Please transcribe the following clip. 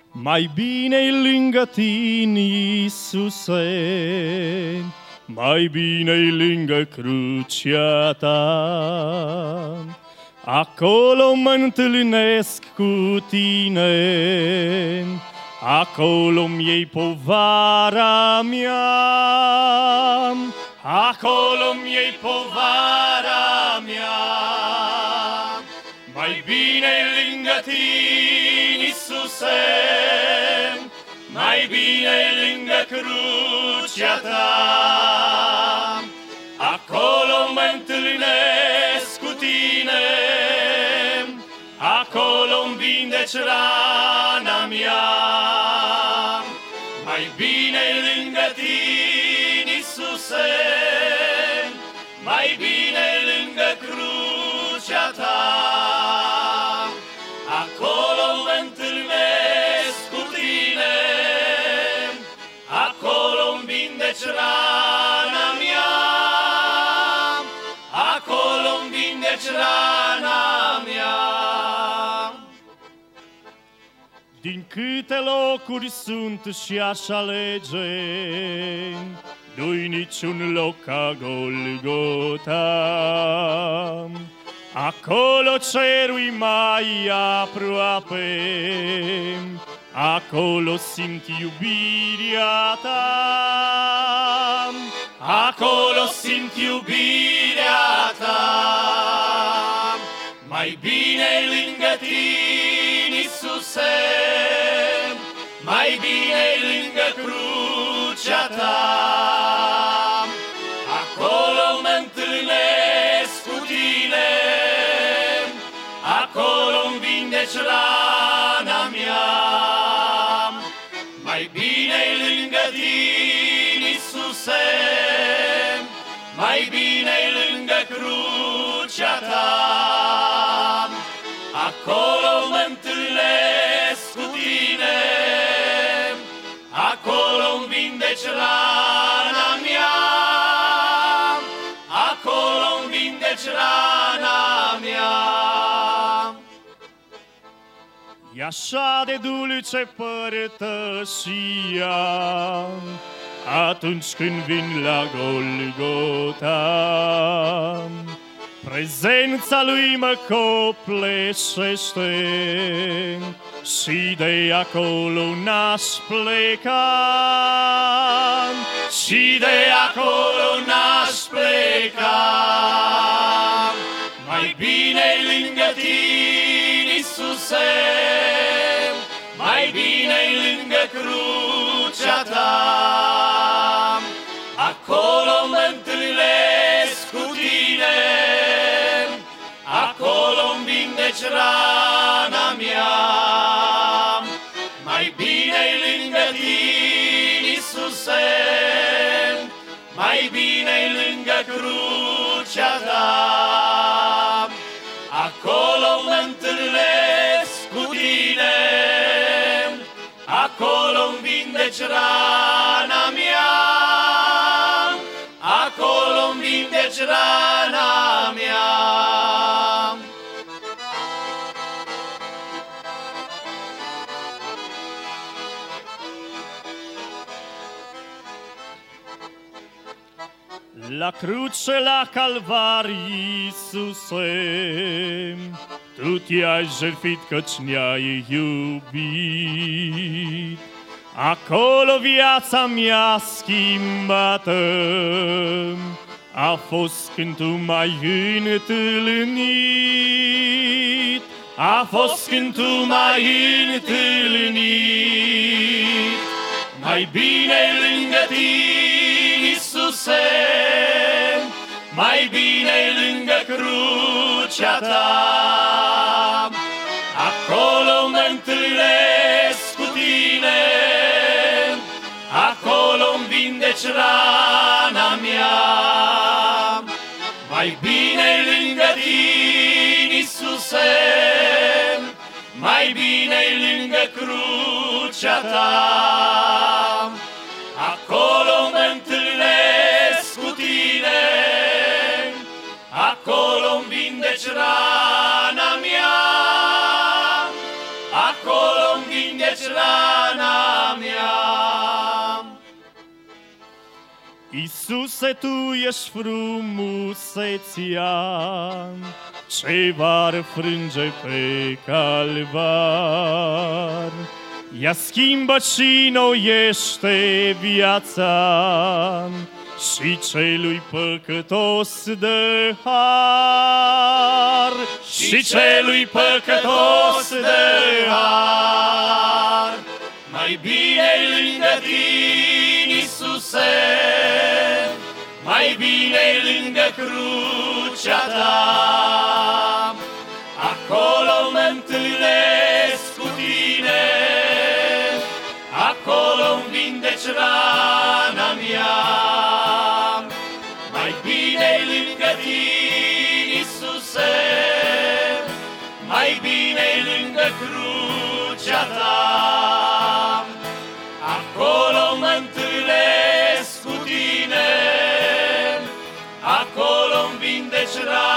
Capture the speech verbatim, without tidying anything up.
Mai bine-i lângă tine, Iisuse, mai bine-i lângă crucea ta. Acolo mă întâlnesc cu tine, acolo-mi iei povara mea, acolo-mi iei povara mea. Mai bine-i lângă tine, Iisuse, mai bine-i lângă crucea ta. Acolo mă întâlnesc cu tine, acolo-mi vindeci rana mea. Mai bine-i lângă tine, Iisuse, mai bine-i lângă crucea ta. Acolo mă întâlnesc cu tine, acolo-mi vindeci rana mea, acolo-mi vindeci rana mea. Din câte locuri sunt și-aș alege, nu-i niciun loc ca Golgota. Acolo cerul-i mai aproape, acolo simt iubirea ta. Acolo simt iubirea ta. Mai bine-i lângă tine, Iisuse, mai bine-i lângă crucea ta. Acolo mă întâlnesc cu tine, acolo-mi vindeci rana mea. Mai bine-i lângă tine, Iisuse, mai bine-i lângă crucea ta. Acolo mă întâlnesc cu tine, acolo-mi vindeci rana mea, acolo-mi vindeci rana mea. E așa de dulce părtășia atunci când vin la Golgota. Prezența lui mă copleșește și de acolo n-aș pleca, și de acolo n-aș pleca. Mai bine-i lângă tine, Iisuse, mai bine-i lângă crucea ta. Acolo mă întâlnesc cu tine, acolo-mi vindeci rana mea. Mai bine-i lângă tine, Iisuse, mai bine-i lângă crucea ta. Acolo mă întâlnesc cu tine, acolo-mi vindeci rana mea, acolo-mi vindeci rana mea. La cruce, la Calvar, Iisuse, Tu te-ai jertfit căci ne-ai iubit. Acolo viața mea schimbată a fost când Tu m-ai întâlnit. A fost când Tu m-ai întâlnit. Mai bine lângă tine, Iisuse, mai bine lângă crucea ta. Acolo mă întâlnesc cu tine, acolo-mi vindeci rana mea. Mai bine lângă tine, Iisuse, mai bine lângă crucea ta. Acolo mă întâlnesc cu tine, acolo-mi vindeci rana mea, acolo-mi vindeci rana Iisuse, Tu ești frumusețea ce va răfrânge pe calvar. Ea schimbă și noiește viața și celui păcătos dă har. Și celui păcătos dă har. Mai bine lângă Tine, Iisuse, mai bine lângă crucea Ta. Acolo mă întâlnesc cu Tine, acolo-mi vindeci rana mea. Mai bine lângă Tine, Iisuse, mai bine lângă crucea Ta. Acolo mă întâlnesc cu Tine, acolo-mi vindeci rana.